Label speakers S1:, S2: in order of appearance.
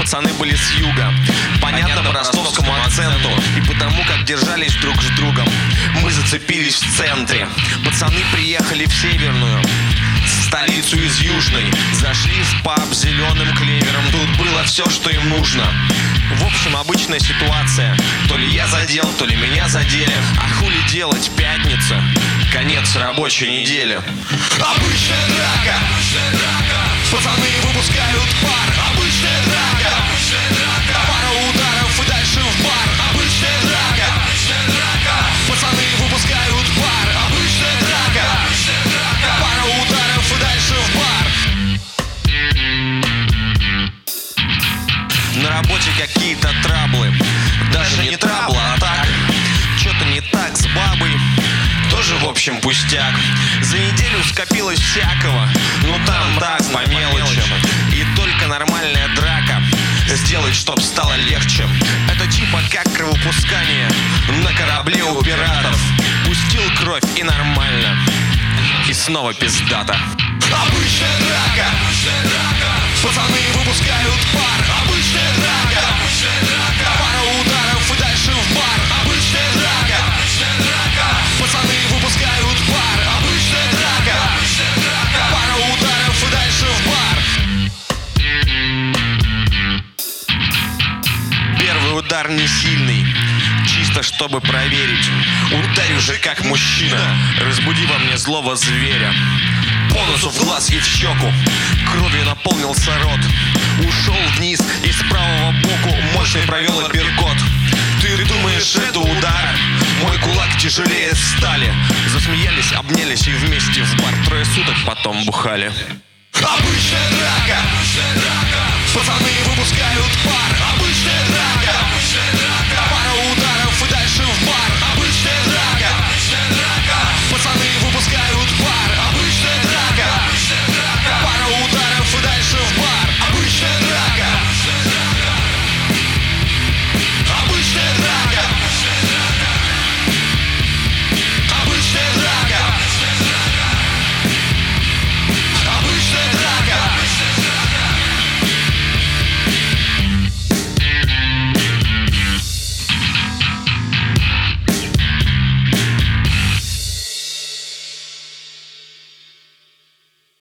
S1: пацаны были с юга. Понятно по ростовскому акценту и потому, как держались друг с другом. Мы зацепились в центре. Пацаны приехали в Северную, столицу из Южной. Зашли в паб с зеленым клевером. Тут было все, что им нужно. В общем, обычная ситуация. То ли я задел, то ли меня задели. А хули делать, пятница, конец рабочей недели. Обычная драка, пацаны выпускают пар. Обычная драка, пара ударов и дальше в бар. Обычная драка, пацаны выпускают пар. Обычная драка, пара ударов и дальше в бар. На работе какие-то траблы. Даже не траблы, а так. Что-то не так с бабой. Тоже, в общем, пустяк. За неделю скопилось всякого. Ну там так, по мелочам. И только нормальная драка сделать, чтоб стало легче. Это типа как кровопускание на корабле у пиратов. Пустил кровь и нормально. И снова пиздата. Обычная драка, пацаны выпускают пар. Обычная драка, пара ударов и дальше в бар. Обычная драка, пацаны выпускают пар. Обычная драка, пара ударов и дальше в бар. Первый удар не сильный, чисто чтобы проверить. Ударь уже как мужчина, разбуди во мне злого зверя. По носу, в глаз и в щеку кровью наполнился рот. Ушел вниз и с правого боку мощный провел апперкот. Ты думаешь, это удар? Мой кулак тяжелее стали. Засмеялись, обнялись и вместе в бар. 3 суток потом бухали. Обычная драка, пацаны